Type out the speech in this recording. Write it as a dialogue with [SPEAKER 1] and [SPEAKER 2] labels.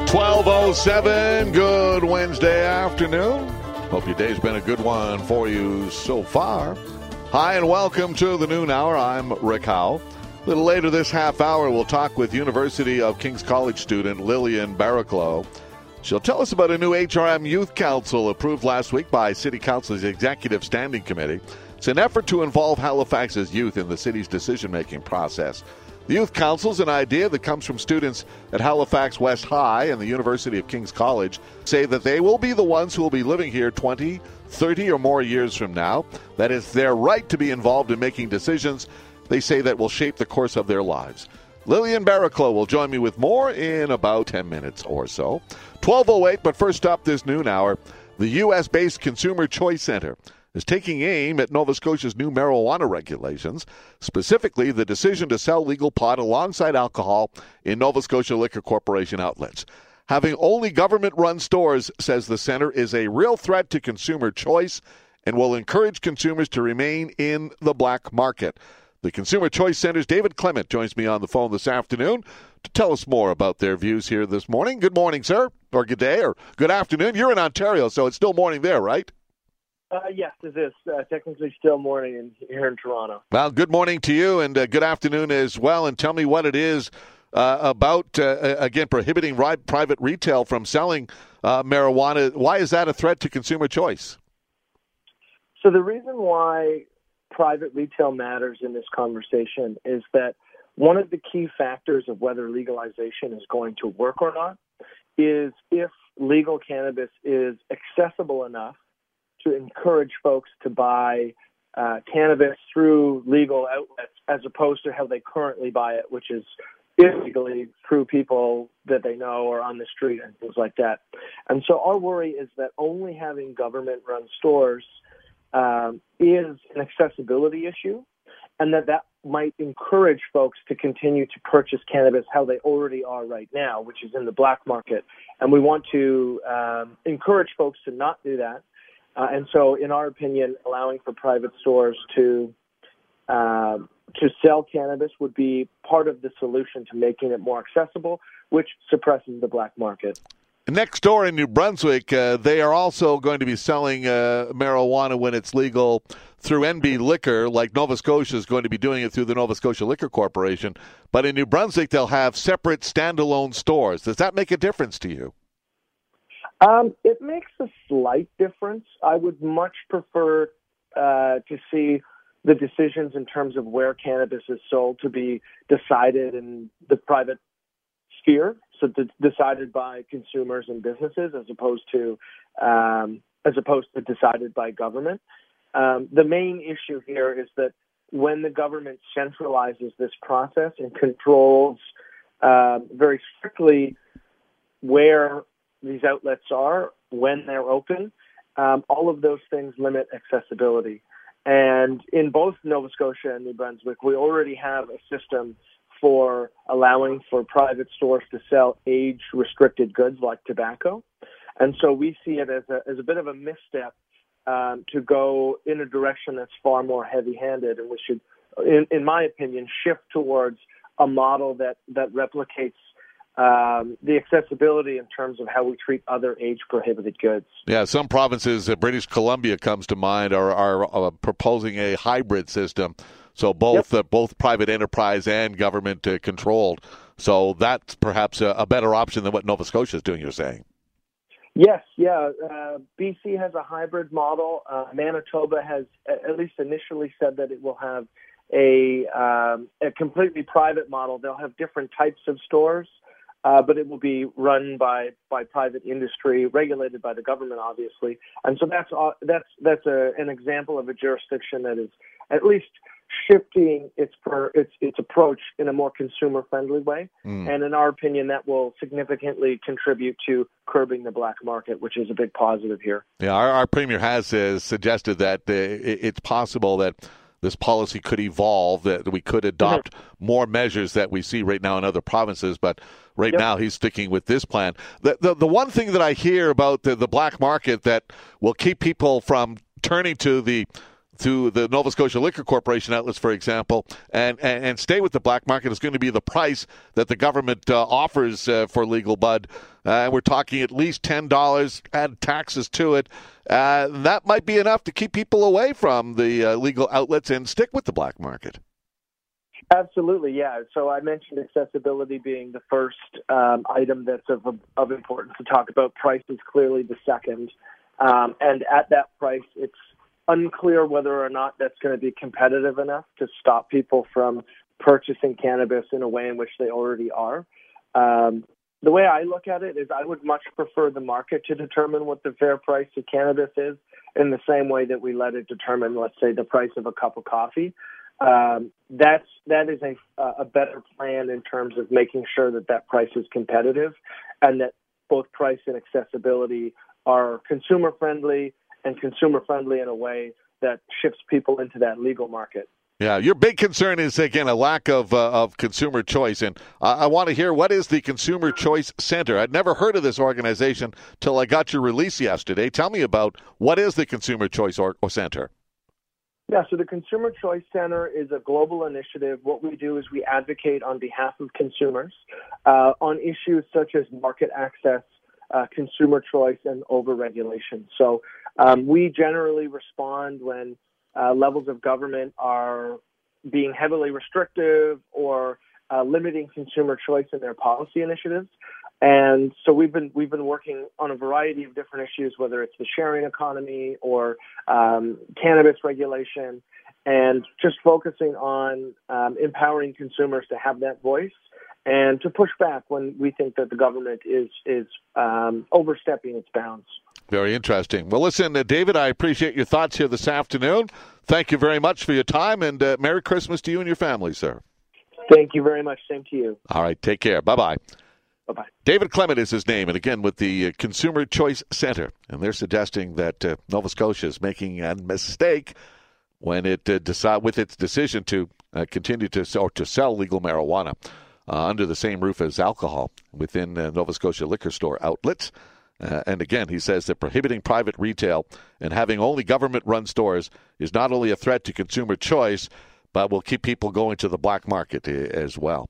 [SPEAKER 1] 12:07, good Wednesday afternoon. Hope your day's been a good one for you so far. Hi, and welcome to the noon hour. I'm Rick Howe. A little later this half hour, we'll talk with University of King's College student Lillian Barraclough. She'll tell us about a new HRM Youth Council approved last week by City Council's Executive Standing Committee. It's an effort to involve Halifax's youth in the city's decision-making process. The Youth Council is an idea that comes from students at Halifax West High and the University of King's College, say that they will be the ones who will be living here 20, 30 or more years from now. That is their right to be involved in making decisions they say that will shape the course of their lives. Lillian Barraclough will join me with more in about 10 minutes or so. 12:08, but first up this noon hour, the U.S.-based Consumer Choice Center is taking aim at Nova Scotia's new marijuana regulations, specifically the decision to sell legal pot alongside alcohol in Nova Scotia Liquor Corporation outlets. Having only government-run stores, says the center, is a real threat to consumer choice and will encourage consumers to remain in the black market. The Consumer Choice Center's David Clement joins me on the phone this afternoon to tell us more about their views here this morning. Good morning, sir, or good day, or good afternoon. You're in Ontario, so it's still morning there, right?
[SPEAKER 2] Yes, it is. Technically still morning here in Toronto.
[SPEAKER 1] Well, good morning to you, and good afternoon as well. And tell me what it is about, again, prohibiting private retail from selling marijuana. Why is that a threat to consumer choice?
[SPEAKER 2] So the reason why private retail matters in this conversation is that one of the key factors of whether legalization is going to work or not is if legal cannabis is accessible enough to encourage folks to buy cannabis through legal outlets as opposed to how they currently buy it, which is illegally through people that they know or on the street and things like that. And so our worry is that only having government-run stores is an accessibility issue, and that might encourage folks to continue to purchase cannabis how they already are right now, which is in the black market. And we want to encourage folks to not do that. And so, in our opinion, allowing for private stores to sell cannabis would be part of the solution to making it more accessible, which suppresses the black market.
[SPEAKER 1] Next door in New Brunswick, they are also going to be selling marijuana when it's legal through NB Liquor, like Nova Scotia is going to be doing it through the Nova Scotia Liquor Corporation. But in New Brunswick, they'll have separate standalone stores. Does that make a difference to you?
[SPEAKER 2] It makes a slight difference. I would much prefer to see the decisions in terms of where cannabis is sold to be decided in the private sphere, so decided by consumers and businesses as opposed to decided by government. The main issue here is that when the government centralizes this process and controls very strictly where these outlets are, when they're open, all of those things limit accessibility. And in both Nova Scotia and New Brunswick, we already have a system for allowing for private stores to sell age-restricted goods like tobacco. And so we see it as a bit of a misstep to go in a direction that's far more heavy-handed, and we should, in my opinion, shift towards a model that replicates the accessibility in terms of how we treat other age-prohibited goods.
[SPEAKER 1] Yeah, some provinces, British Columbia comes to mind, are proposing a hybrid system, so both private enterprise and government controlled. So that's perhaps a better option than what Nova Scotia is doing, you're saying.
[SPEAKER 2] Yes, yeah. BC has a hybrid model. Manitoba has, at least initially, said that it will have a completely private model. They'll have different types of stores, but it will be run by private industry, regulated by the government, obviously. And so that's an example of a jurisdiction that is at least shifting its approach in a more consumer-friendly way. And in our opinion, that will significantly contribute to curbing the black market, which is a big positive here.
[SPEAKER 1] Yeah, our Premier has suggested that it's possible that this policy could evolve, that we could adopt more measures that we see right now in other provinces, but right now he's sticking with this plan. The one thing that I hear about the black market that will keep people from turning to the through the Nova Scotia Liquor Corporation outlets, for example, and stay with the black market is going to be the price that the government offers for legal bud. We're talking at least $10, add taxes to it. That might be enough to keep people away from the legal outlets and stick with the black market.
[SPEAKER 2] Absolutely, yeah. So I mentioned accessibility being the first item that's of importance to talk about. Price is clearly the second. And at that price, it's unclear whether or not that's going to be competitive enough to stop people from purchasing cannabis in a way in which they already are. The way I look at it is I would much prefer the market to determine what the fair price of cannabis is in the same way that we let it determine, let's say, the price of a cup of coffee. That is a better plan in terms of making sure that price is competitive and that both price and accessibility are consumer friendly and consumer friendly in a way that shifts people into that legal market.
[SPEAKER 1] Yeah, your big concern is, again, a lack of consumer choice. And I want to hear, what is the Consumer Choice Center? I'd never heard of this organization till I got your release yesterday. Tell me about what is the Consumer Choice Center?
[SPEAKER 2] Yeah, so the Consumer Choice Center is a global initiative. What we do is we advocate on behalf of consumers on issues such as market access, consumer choice, and overregulation. So we generally respond when levels of government are being heavily restrictive or limiting consumer choice in their policy initiatives. And so we've been working on a variety of different issues, whether it's the sharing economy or cannabis regulation, and just focusing on empowering consumers to have that voice and to push back when we think that the government is overstepping its bounds.
[SPEAKER 1] Very interesting. Well, listen, David, I appreciate your thoughts here this afternoon. Thank you very much for your time, and Merry Christmas to you and your family, sir.
[SPEAKER 2] Thank you very much. Same to you.
[SPEAKER 1] All right, take care. Bye-bye.
[SPEAKER 2] Bye-bye.
[SPEAKER 1] David Clement is his name, and again with the Consumer Choice Center, and they're suggesting that Nova Scotia is making a mistake when it with its decision to continue to sell legal marijuana under the same roof as alcohol within Nova Scotia liquor store outlets. And again, he says that prohibiting private retail and having only government-run stores is not only a threat to consumer choice, but will keep people going to the black market as well.